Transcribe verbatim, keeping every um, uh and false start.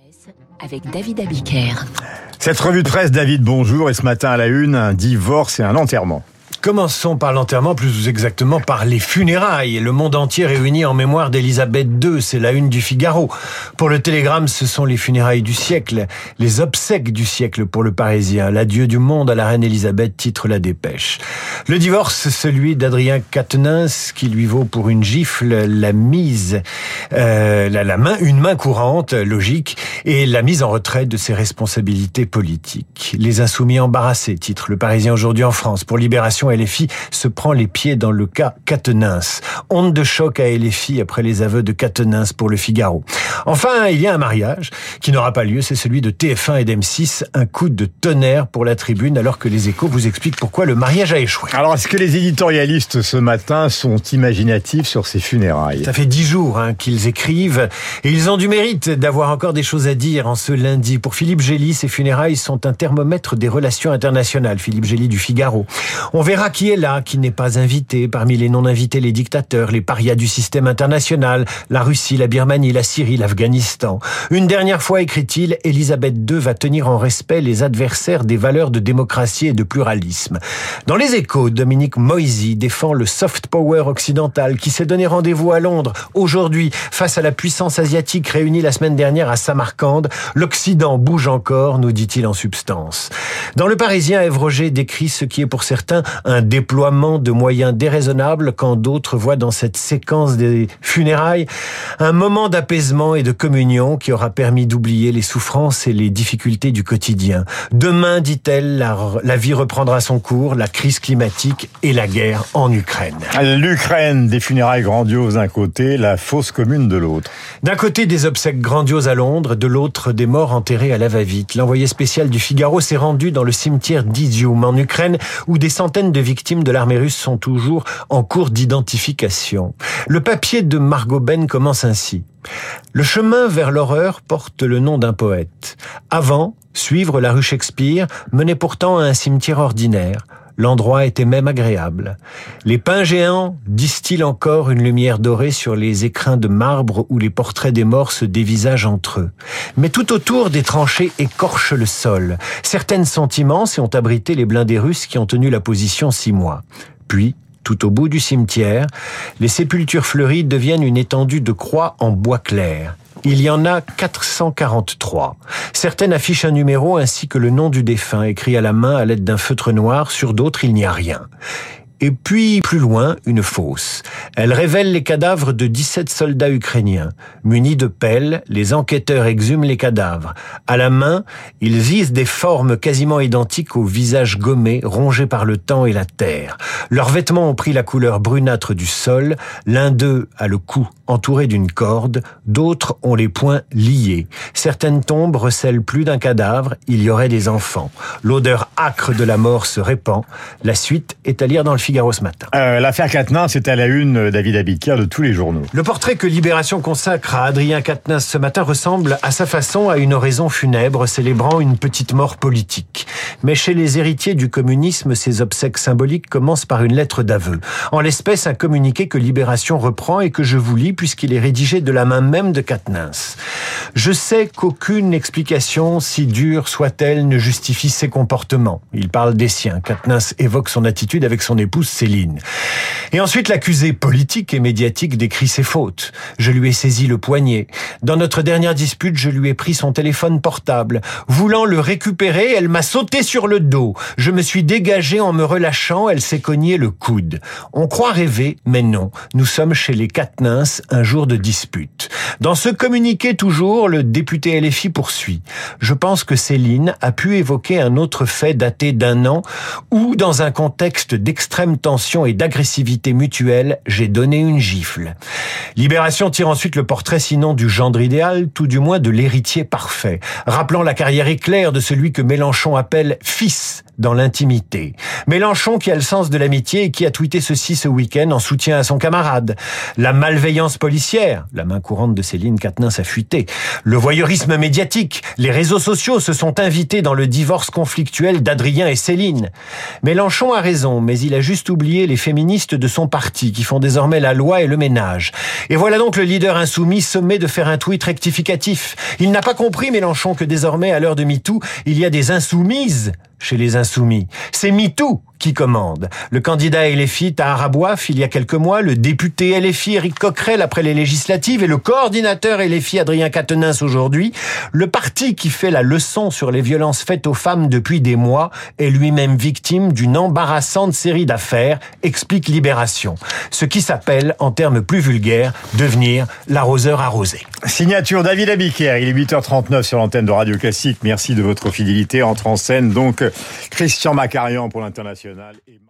Avec David Abiker. Cette revue de presse, David, bonjour. Et ce matin à la une, un divorce et un enterrement. Commençons par l'enterrement, plus exactement par les funérailles. Le monde entier réuni en mémoire d'Élisabeth deux, c'est la une du Figaro. Pour le Télégramme, ce sont les funérailles du siècle, les obsèques du siècle pour le Parisien. L'adieu du monde à la reine Élisabeth, titre la Dépêche. Le divorce, celui d'Adrien Quatennens, qui lui vaut pour une gifle la mise, euh, la, la main, une main courante, logique, et la mise en retrait de ses responsabilités politiques. Les insoumis embarrassés, titre le Parisien aujourd'hui en France. Pour Libération, L F I se prend les pieds dans le cas Quatennens. Honte de choc à L F I après les aveux de Quatennens pour le Figaro. Enfin, il y a un mariage qui n'aura pas lieu, c'est celui de T F un et d'M six. Un coup de tonnerre pour la Tribune, alors que les Échos vous expliquent pourquoi le mariage a échoué. Alors, est-ce que les éditorialistes ce matin sont imaginatifs sur ces funérailles ? Ça fait dix jours hein, qu'ils écrivent et ils ont du mérite d'avoir encore des choses à dire en ce lundi. Pour Philippe Gély, ces funérailles sont un thermomètre des relations internationales. Philippe Gély du Figaro. On verra qui est là, qui n'est pas invité. Parmi les non-invités, les dictateurs, les parias du système international, la Russie, la Birmanie, la Syrie, l'Afghanistan. Une dernière fois, écrit-il, Élisabeth deux va tenir en respect les adversaires des valeurs de démocratie et de pluralisme. Dans les Échos, Dominique Moisy défend le soft power occidental qui s'est donné rendez-vous à Londres aujourd'hui face à la puissance asiatique réunie la semaine dernière à Samarcande. L'Occident bouge encore, nous dit-il en substance. Dans le Parisien, Ève Roger décrit ce qui est pour certains un déploiement de moyens déraisonnables, quand d'autres voient dans cette séquence des funérailles un moment d'apaisement et de communion qui aura permis d'oublier les souffrances et les difficultés du quotidien. Demain, dit-elle, la, la vie reprendra son cours, la crise climatique et la guerre en Ukraine. L'Ukraine, des funérailles grandioses d'un côté, la fosse commune de l'autre. D'un côté, des obsèques grandioses à Londres, de l'autre, des morts enterrés à la va-vite. L'envoyé spécial du Figaro s'est rendu dans le cimetière d'Izium en Ukraine, où des centaines de victimes de l'armée russe sont toujours en cours d'identification. Le papier de Margot Ben commence ainsi. Le chemin vers l'horreur porte le nom d'un poète. Avant, suivre la rue Shakespeare menait pourtant à un cimetière ordinaire. L'endroit était même agréable. Les pins géants distillent encore une lumière dorée sur les écrins de marbre où les portraits des morts se dévisagent entre eux. Mais tout autour, des tranchées écorchent le sol. Certaines sont immenses et ont abrité les blindés russes qui ont tenu la position six mois. Puis, tout au bout du cimetière, les sépultures fleuries deviennent une étendue de croix en bois clair. Il y en a quatre cent quarante-trois. Certaines affichent un numéro ainsi que le nom du défunt, écrit à la main à l'aide d'un feutre noir. Sur d'autres, il n'y a rien. Et puis, plus loin, une fosse. Elle révèle les cadavres de dix-sept soldats ukrainiens. Munis de pelles, les enquêteurs exhument les cadavres. À la main, ils visent des formes quasiment identiques aux visages gommés, rongés par le temps et la terre. Leurs vêtements ont pris la couleur brunâtre du sol. L'un d'eux a le cou entouré d'une corde, d'autres ont les poings liés. Certaines tombes recèlent plus d'un cadavre, il y aurait des enfants. L'odeur âcre de la mort se répand. La suite est à lire dans le Figaro ce matin. Euh, l'affaire Quatennens, c'est à la une, David Abiker, de tous les journaux. Le portrait que Libération consacre à Adrien Quatennens ce matin ressemble à sa façon à une oraison funèbre célébrant une petite mort politique. Mais chez les héritiers du communisme, ces obsèques symboliques commencent par une lettre d'aveu. En l'espèce, un communiqué que Libération reprend et que je vous lis puisqu'il est rédigé de la main même de Quatennens. Je sais qu'aucune explication, si dure soit-elle, ne justifie ses comportements. Il parle des siens. Quatennens évoque son attitude avec son épouse Céline. Et ensuite, l'accusé politique et médiatique décrit ses fautes. Je lui ai saisi le poignet. Dans notre dernière dispute, je lui ai pris son téléphone portable. Voulant le récupérer, elle m'a sauté sur le dos. Je me suis dégagé en me relâchant, elle s'est cogné le coude. On croit rêver, mais non. Nous sommes chez les Quatennens, un jour de dispute. Dans ce communiqué toujours, le député L F I poursuit. Je pense que Céline a pu évoquer un autre fait daté d'un an où, dans un contexte d'extrême tension et d'agressivité mutuelle, j'ai donné une gifle. Libération tire ensuite le portrait sinon du gendre idéal, tout du moins de l'héritier parfait, rappelant la carrière éclair de celui que Mélenchon appelle fils dans l'intimité. Mélenchon qui a le sens de l'amitié et qui a tweeté ceci ce week-end en soutien à son camarade. La malveillance policière, la main courante de Céline Quatennens a fuité. Le voyeurisme médiatique, les réseaux sociaux se sont invités dans le divorce conflictuel d'Adrien et Céline. Mélenchon a raison, mais il a juste oublié les féministes de son parti qui font désormais la loi et le ménage. Et voilà donc le leader insoumis sommé de faire un tweet rectificatif. Il n'a pas compris, Mélenchon, que désormais, à l'heure de MeToo, il y a des insoumises chez les insoumis. C'est MeToo qui commande. Le candidat L F I Tahar Abouaf, il y a quelques mois, le député L F I Éric Coquerel après les législatives et le coordinateur L F I Adrien Quatennens aujourd'hui. Le parti qui fait la leçon sur les violences faites aux femmes depuis des mois est lui-même victime d'une embarrassante série d'affaires, explique Libération. Ce qui s'appelle, en termes plus vulgaires, devenir l'arroseur arrosé. Signature David Abiker, il est huit heures trente-neuf sur l'antenne de Radio Classique. Merci de votre fidélité. Entre en scène donc Christian Macarian pour l'International. Et...